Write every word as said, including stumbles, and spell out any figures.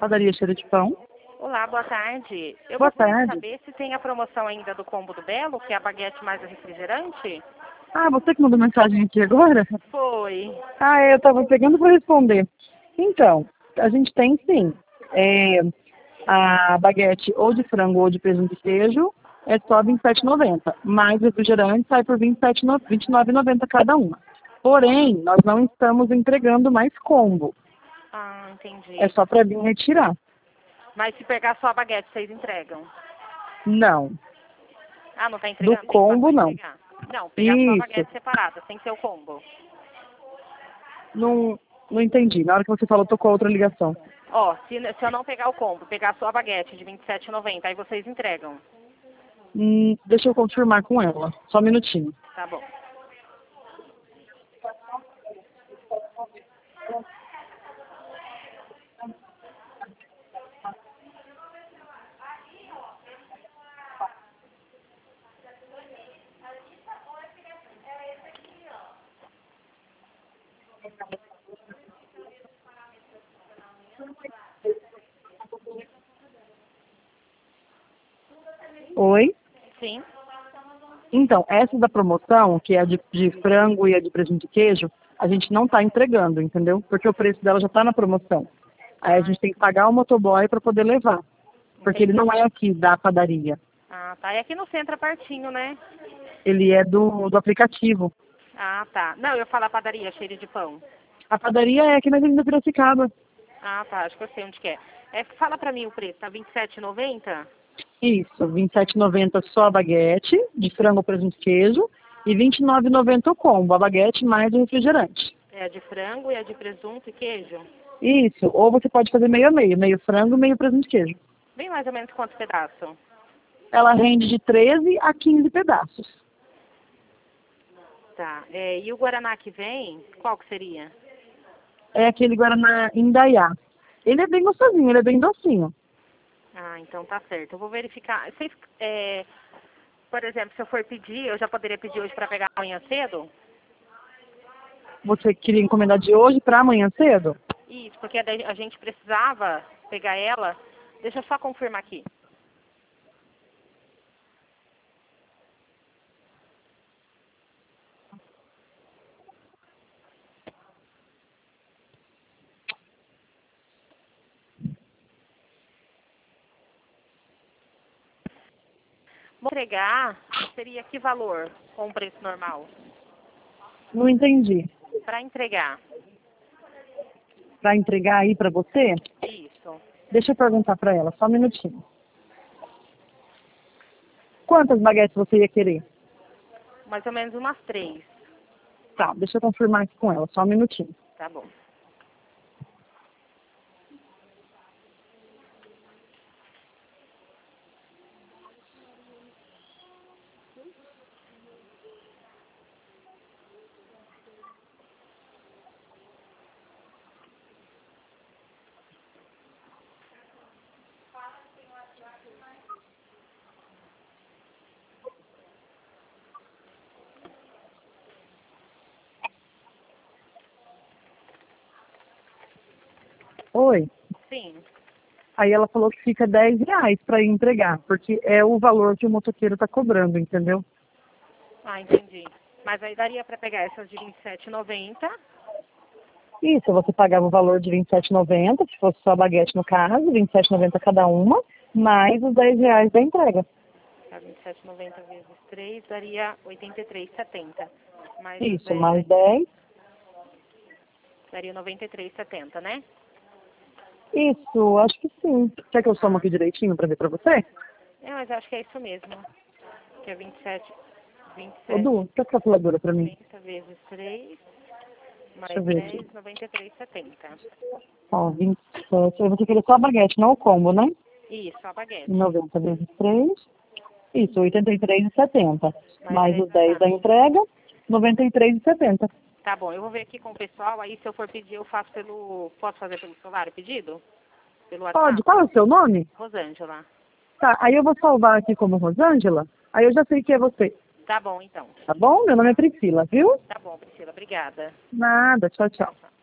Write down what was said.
Padaria Cheiro de Pão. Olá, boa tarde. Eu Boa gostaria tarde. de saber se tem a promoção ainda do combo do Belo, que é a baguete mais o refrigerante. Ah, você que mandou mensagem aqui agora? Foi. Ah, é, eu estava pegando para responder. Então, a gente tem sim. É, a baguete ou de frango ou de presunto e queijo é só vinte e sete reais e noventa centavos. Mais refrigerante sai por vinte e sete, vinte e nove reais e noventa centavos cada uma. Porém, nós não estamos entregando mais combo. Ah, entendi. É só para vir retirar. Mas se pegar só a baguete, vocês entregam? Não. Ah, não tá Do entregando? Tem combo, quanto pra não. entregar? Não, pegar só a Isso. baguete separada, sem ser o combo. Não, não entendi. Na hora que você falou, tocou outra ligação. Ó, se, se eu não pegar o combo, pegar só a baguete de vinte e sete reais e noventa centavos, aí vocês entregam. Hum, deixa eu confirmar com ela. Só um minutinho. Tá bom. Oi? Sim. Então, essa da promoção, que é a de, de frango e a de presunto e queijo, a gente não está entregando, entendeu? Porque o preço dela já está na promoção. Aí a gente tem que pagar o motoboy para poder levar. Porque ele Entendi. não é aqui da padaria. Ah, tá. E aqui no centro é pertinho, né? Ele é do, do aplicativo. Ah, tá. Não, eu ia falar padaria, cheiro de pão. A padaria é aqui na Avenida Piracicaba. Ah, tá. Acho que eu sei onde que é. É, fala pra mim o preço. Tá vinte e sete reais e noventa centavos? Isso, vinte e sete reais e noventa centavos só a baguete, de frango, presunto e queijo, e vinte e nove reais e noventa centavos o combo, a baguete mais o refrigerante. É a de frango e a de presunto e queijo? Isso, ou você pode fazer meio a meio, meio frango, meio presunto e queijo. Bem mais ou menos quantos pedaços? Ela rende de treze a quinze pedaços. Tá. É, e o Guaraná que vem, qual que seria? É aquele Guaraná Indaiá. Ele é bem gostosinho, ele é bem docinho. Ah, então tá certo. Eu vou verificar. Vocês, é, por exemplo, se eu for pedir, eu já poderia pedir hoje para pegar amanhã cedo? Você queria encomendar de hoje para amanhã cedo? Isso, porque daí a gente precisava pegar ela. Deixa eu só confirmar aqui. Vou entregar, seria que valor com o preço normal? Não entendi. Para entregar. Para entregar aí para você? Isso. Deixa eu perguntar para ela, só um minutinho. Quantas baguetes você ia querer? Mais ou menos umas três. Tá, deixa eu confirmar aqui com ela, só um minutinho. Tá bom. Oi? Sim. Aí ela falou que fica dez reais para ir entregar, porque é o valor que o motoqueiro está cobrando, entendeu? Ah, entendi. Mas aí daria para pegar essas de vinte e sete reais e noventa centavos. Isso, você pagava o valor de vinte e sete reais e noventa centavos, se fosse só a baguete no caso, vinte e sete reais e noventa centavos cada uma, mais os dez reais da entrega. Tá, vinte e sete reais e noventa centavos vezes três daria oitenta e três reais e setenta centavos. Mais os Isso, dez mais da entrega dez. daria noventa e três reais e setenta centavos, né? Isso, acho que sim. Quer que eu somo aqui direitinho para ver para você? É, mas eu acho que é isso mesmo. Que é vinte e sete, vinte e Ô, sete, Du, quer a calculadora para mim? noventa vezes três, Deixa eu mais ver aqui. dez, noventa e três reais e setenta centavos. Ó, vinte e sete. Aí você queria só a baguete, não o combo, né? Isso, a baguete. noventa vezes três. Isso, oitenta e três reais e setenta centavos. Mais Mais dez os da dez da taxa. entrega, noventa e três reais e setenta centavos. Tá bom, eu vou ver aqui com o pessoal, aí se eu for pedir, eu faço pelo... Posso fazer pelo celular o pedido? Pelo WhatsApp? Pode, qual é o seu nome? Rosângela. Tá, aí eu vou salvar aqui como Rosângela, aí eu já sei que é você. Tá bom, então. Tá bom? Meu nome é Priscila, viu? Tá bom, Priscila, obrigada. Nada, tchau, tchau. Tchau, tchau.